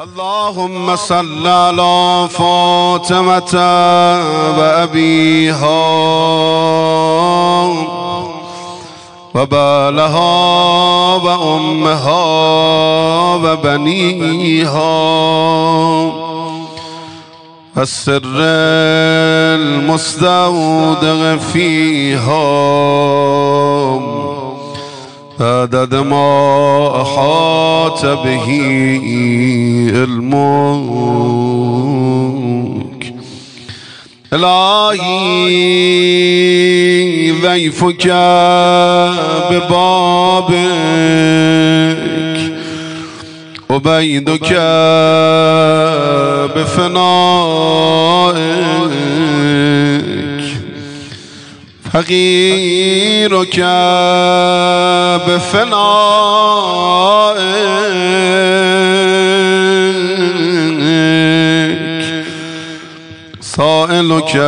اللهم صل على فاطمة وأبيها وبالها وأمها وبنيها والسر المستودع فيها عدد ما أحاط به علمك. إلهي ضيفك ببابك وبيدك بفنائك، فقيرك بفنائك، سائلك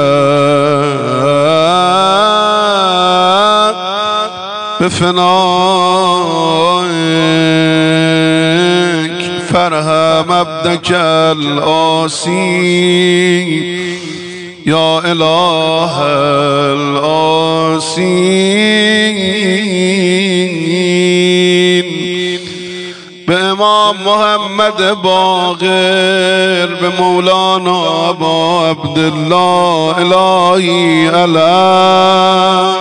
بفنائك، فارحم عبدك الآسي يا إله الآسين، بإمام محمد باقر بمولانا أبا عبدالله إلهي ألا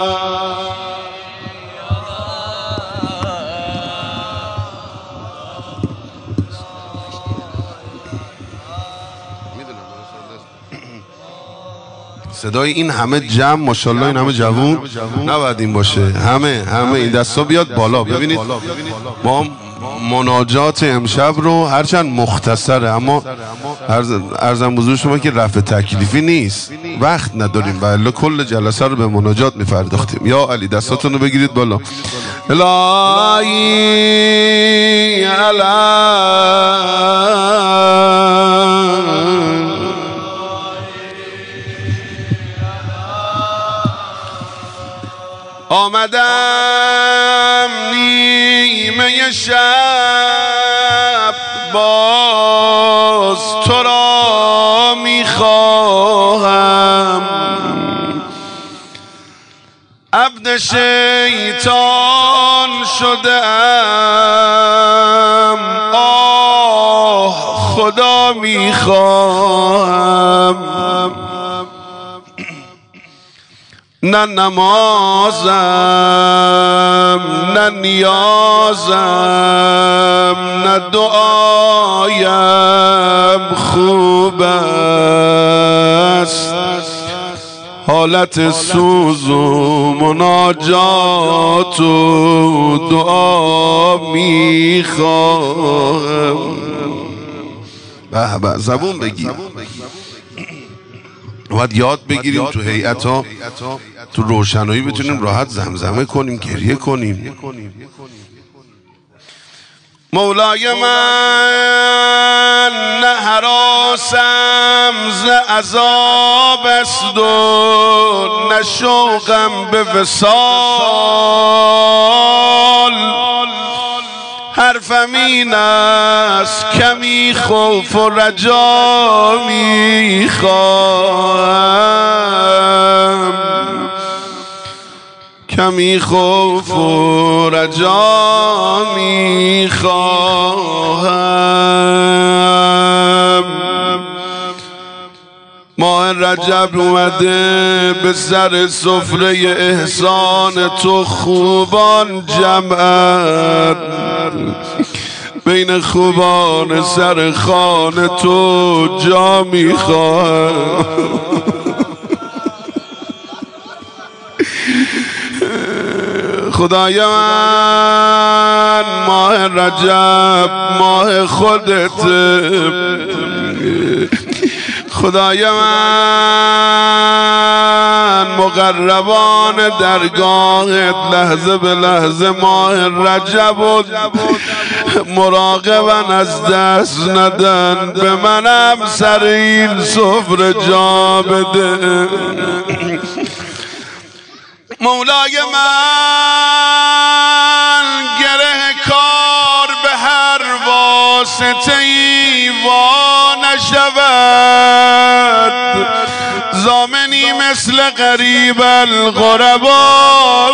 صدای این همه جمع ماشاءالله، این همه جوون نباید این باشه. همه این دستا بیاد بالا. ببینید ما مناجات امشب رو هرچند مختصره اما عرضم بزرگ شما که رفع تکلیفی نیست، وقت نداریم و الا کل جلسه رو به مناجات می‌پرداختیم. یا علی دستاتون رو بگیرید بالا. الهی آمدم نیمه شب باز تو را میخواهم، عبد شیطان شدم آه خدا میخواهم، نه نمازم نه نیازم نه دعایم خوب است، حالت سوز و مناجات و دعا میخواهم. به به زبون بگیر، باید یاد بگیریم تو هیئت‌ها تو روشنایی بتونیم راحت زمزمه کنیم، گریه کنیم. مولای من نه هراسم ز عذاب است و نه شوقم به وصال، حرفم این است کمی خوف و رجا میخواهم، کمی خوف و رجا میخواهم. ماه رجب اومده به سر سفره احسان تو خوبان جمعت، بین خوبان سر خانه تو جا میخواهم. خدایا من ماه رجب ماه خودت، خدایا من مقربان درگاهت لحظه به لحظه ماه رجب و مراقبن از دست ندن، به منم سر این سفره جا بده. مولای من گره کار به هر واسطه‌ای وا نشود ضامنی مثل غریب الغربا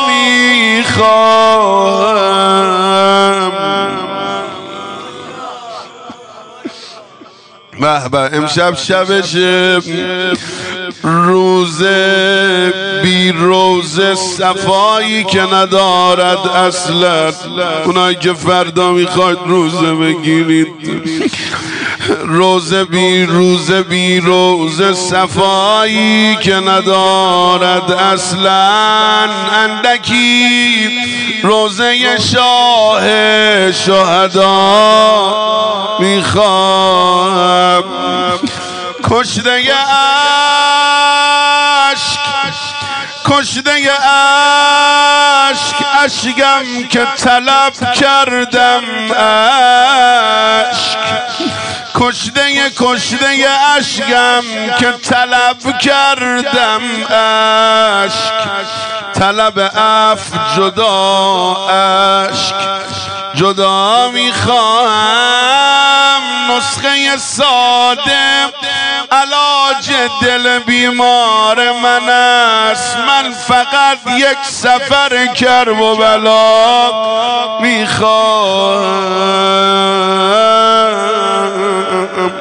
میخواهم. به به امشب شبشه، روزه بی روزه صفایی که ندارد اصلا. اونایی که فردا میخواید روزه بگیرید، روزه بی روزه صفایی که ندارد اصلا. اندکی روزه شاه شهدا میخوام. کشته اشکم که طلب کردم اشک. کشته اشکم که طلب کردم اشک. طلب عفو جدا اشک جدا میخواهم. نسخه ساده علاج دل بیمار من است. من فقط یک سفر کرب و بلا میخواهم.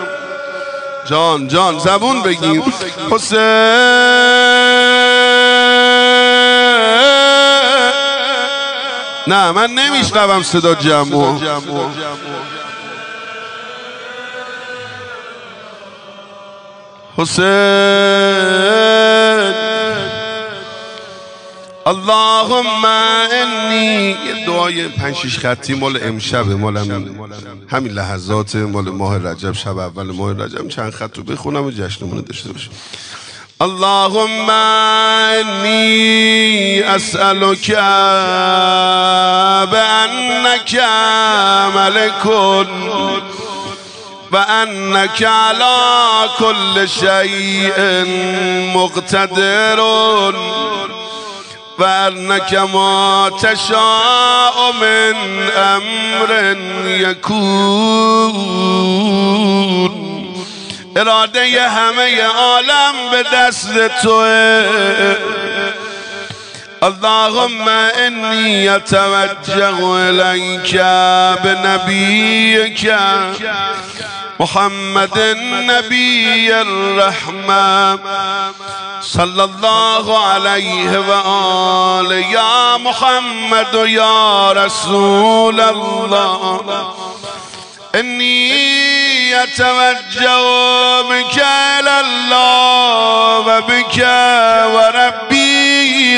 جان زبون بگیم حسین. نه من نمیشنوم صدا جمعو. حسین اللهم انی. یه دعای 5-6 خطی مال امشبه، مال همین لحظات، مال ماه رجب، شب اول ماه رجب. چند خط رو بخونم و جشنمون داشته باشیم. اللهم انی اسألک بأنک ملک و انک علی کل شیء مقتدر و انک ما تشاء من امر یکون. اراده همه عالم به دست توه. اللهم انی اتوجه الیک بنبیک محمد النبی الرحمة صلی الله علیه و آله. یا محمد و یا رسول الله انی اتوجه بک الی الله و بک و ربی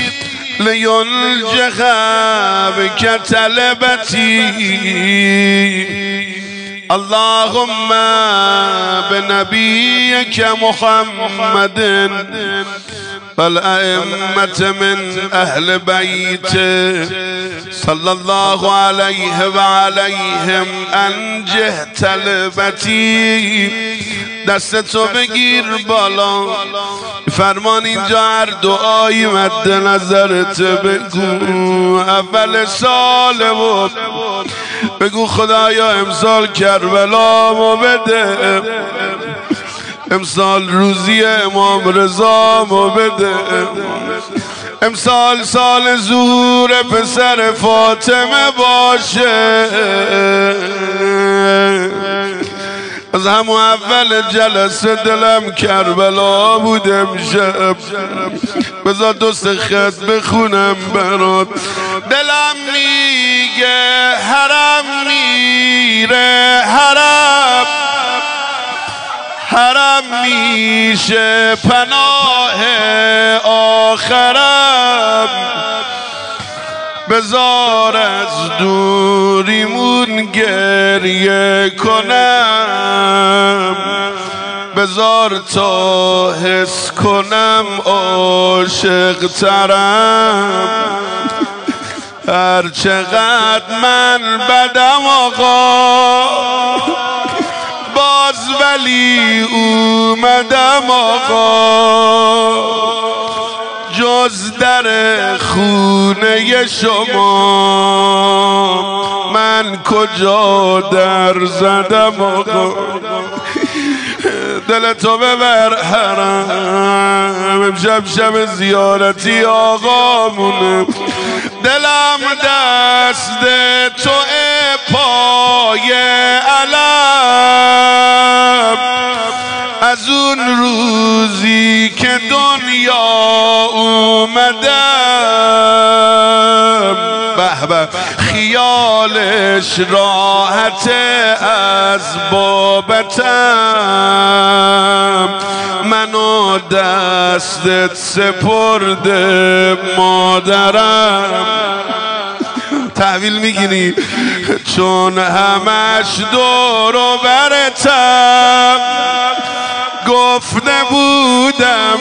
لینجح بک طلبتی. اللهم بنبیک محمد والأئمة من أهل بيت صلى الله عليه وعليهم أنجه طلبتي. دستتو بگیر بالا، فرمان اینجا هر دعایی مد نظرت بگو. اول سال بود بگو خدایا امسال کربلامو بده، امسال روزی امام رضامو بده، امسال سال ظهور پسر فاطمه باشه. از همون اول جلسه دلم کربلا بود امشب. بذار 2 خط بخونم برات. دلم میگه حرم میره، حرم میشه پناه آخرم. بذار از دوریمون گریه کنم، بذار تا حس کنم عاشق ترم. هر چقدر من بدم آقا باز ولی اومدم آقا. جز در خونه شما من کجا در زدم آقا. دل تو ببر حرم امشب شب زیارتی آقامونه. دلم دست تو پای علم از اون روزی که دنیا اومدم. به به خیالش راحت از بابتم منو دستت سپرده مادرم. تحویل میگیری چون همش دور و برتم گفته بودم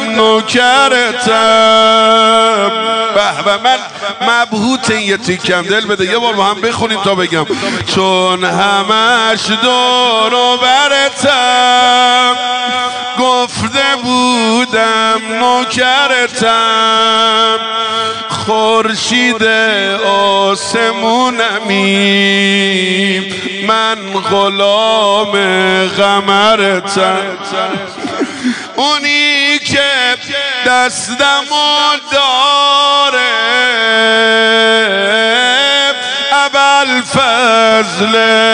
نوکرتم. به به من مبهوت یه تیکم دل بده یه بار با هم بخونیم تا بگم. چون همش دور و برتم گفته بودم نوکرتم خورشید آسمونمی من غلام قمرتم. اونی که دستمو داره ابوالفضل